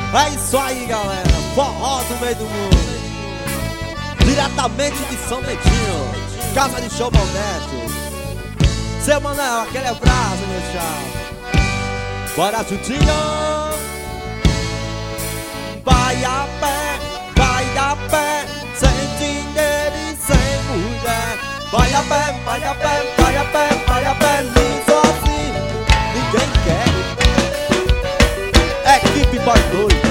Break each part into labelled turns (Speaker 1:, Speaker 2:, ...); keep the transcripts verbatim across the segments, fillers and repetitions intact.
Speaker 1: É isso aí, galera, forró do meio do mundo, diretamente de São Bentinho, Casa de Show Modesto. Seu Manel, aquele abraço, meu chapa. Bora, Jutinho. Vai a pé, vai a pé, sem dinheiro e sem mulher. Vai a pé, vai a pé, vai a pé, vai a pé, nem sozinho, ninguém quer. Equipe Boy doido.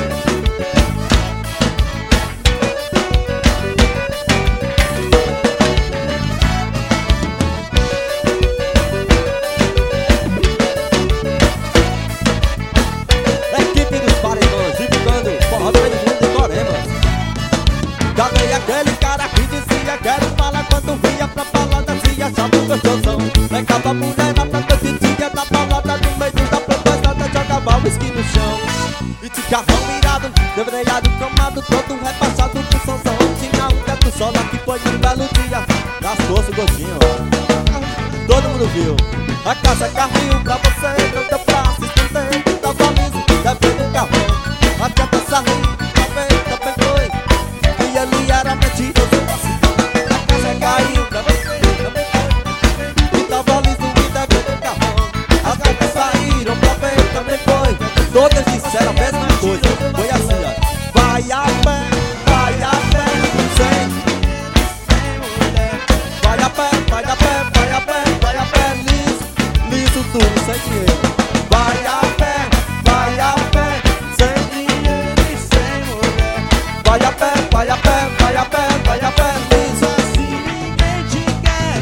Speaker 1: Equipe dos paredões, divulgando forró do meio do mundo de Coremas. Cadê aquele cara que dizia quero falar quando vinha pra balada, se achava gostosão? Pegava a mulher na noite na balada, no meio da propaganda, jogava o esqui no chão. E de carrão virado, debreado, cromado, todo repassado pro sonzão. Tinha um teto sola que foi num belo dia, gastou-se o gordinho, todo mundo viu. A casa caiu pra você, não deu pra se esconder. Tava liso, deve no carrão, até pra rir, também, também foi. E ele era mentiroso assim. A casa caiu pra você, também foi. E tava liso e deve no carrão, as gatas saíram pra ver, também foi. Todas disseram a mesma coisa, foi assim, ó. Vai a pé, vai a pé, sem mulher. Vai a pé, vai a pé, vai a pé, vai a pé, liso, liso tudo, sem dinheiro. Vai a pé, vai a pé, sem dinheiro e sem mulher. Vai a pé, vai a pé, vai a pé, vai a pé, liso, assim ninguém te quer.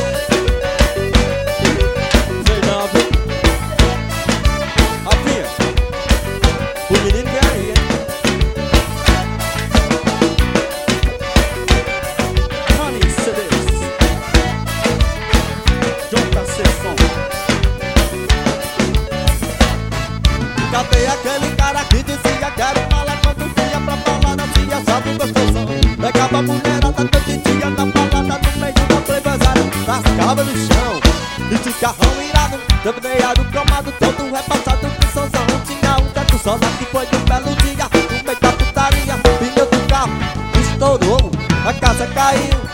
Speaker 1: Sei não, viu? Rafinha, o menino vem aí, hein? Money C Ds, J C Som. Cadê aquele cara que dizia quero falar quando vinha pra balada, se achava um gostosão? Pegava a mulherada todo dia na balada, no meio da playboyzada, rascava no chão. E de carrão irado, debreado, cromado, todo repassado pro sonzão. Tinha um teto sola que foi num belo dia, no meio da putaria, pneu do carro estourou, a casa caiu.